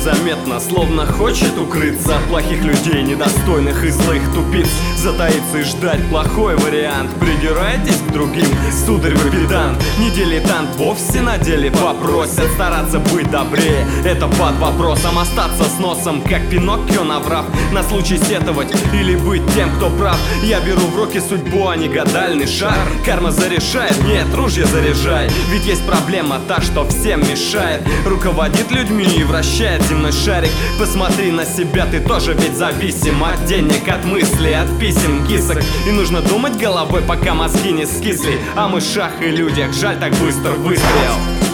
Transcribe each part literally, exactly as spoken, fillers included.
незаметно, словно хочет укрыться от плохих людей, недостойных и злых тупиц. Затаиться и ждать плохой вариант. Придираетесь к другим, сударь, вы педант. Не дилетант, вовсе на деле попросят стараться быть добрее. Это под вопросом, остаться с носом, как Пиноккио наврав, на случай сетовать или быть тем, кто прав. Я беру в руки судьбу, а не гадальный шар. Карма зарешает, нет, ружье заряжай. Ведь есть проблема та, что всем мешает. Руководит людьми и вращает земной шарик. Посмотри на себя, ты тоже ведь зависим от денег, от мыслей, от писем, кисок. И нужно думать головой, пока мозги не скисли. О мышах и людях, жаль, так быстро выстрел.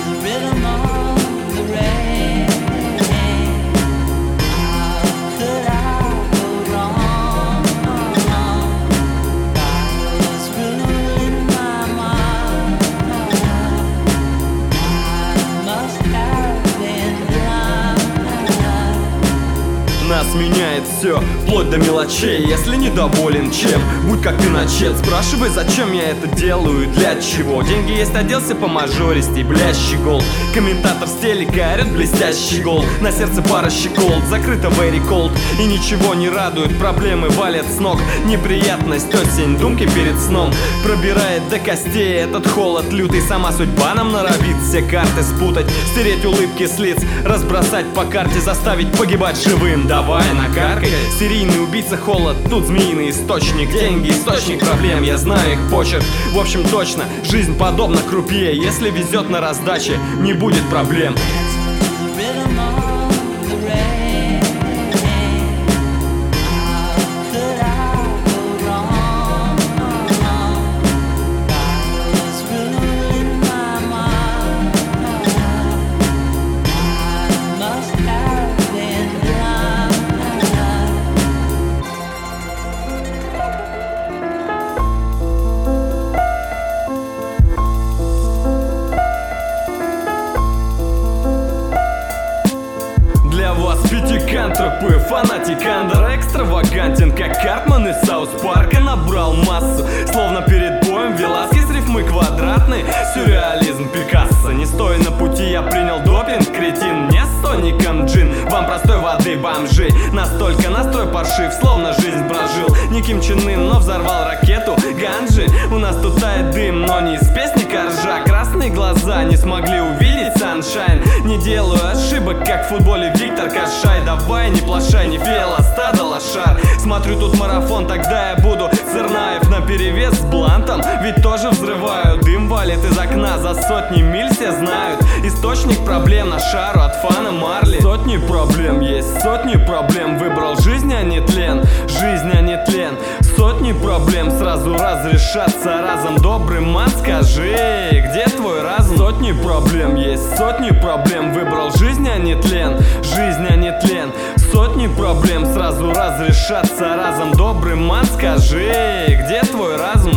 Нас меняет все, вплоть до мелочей. Если недоволен чем, будь как пиночет. Спрашивай, зачем я это делаю, для чего. Деньги есть, оделся по мажористей, блящий гол. Комментатор с телека орет блестящий гол. На сердце пара щеколд, закрыто very cold. И ничего не радует, проблемы валят с ног. Неприятность, осень, думки перед сном. Пробирает до костей этот холод лютый. Сама судьба нам норовит все карты спутать. Стереть улыбки с лиц, разбросать по карте, заставить погибать живым. Давай накаркай, серийный убийца холод. Тут змеиный источник, деньги источник проблем. Я знаю их почерк, в общем точно. Жизнь подобна крупье, если везет на раздаче, не будет проблем. Пятикантропы, фанатик Андера экстравагантен, как Картман из Саус Парка. Набрал массу, словно перед боем Веласкес, рифмы квадратные, сюрреализм Пикассо. Не стоя на пути, я принял допинг, кретин. Мне с тоником джин, вам простой воды бомжи. Настолько настрой паршив, словно жизнь прожил. Не Ким Чен Ын, но взорвал ракету ганджи. У нас тут тает дым, но не из песни Коржа. Красные глаза не смогли увидеть саншайн. Не делаю ошибок, как в футболе Виктор Кашай. Давай, не плашай, не фела, стадо лошар. Смотрю тут марафон, тогда я буду Цернаев наперевес с блантом. Ведь тоже взрываю, дым валит из окна. За сотни миль все знают источник проблем на шару от фана Марли. Сотни проблем есть, сотни проблем. Выбрал жизнь, а не тлен, жизнь, а не тлен. Сотни проблем сразу разрешатся разом. Добрый ман, скажи, где твой разум? Сотни проблем есть, сотни проблем. Выбрал жизнь, а не тлен, жизнь, а не тлен. Сотни проблем сразу разрешатся разом. Добрый ман, скажи, где твой разум?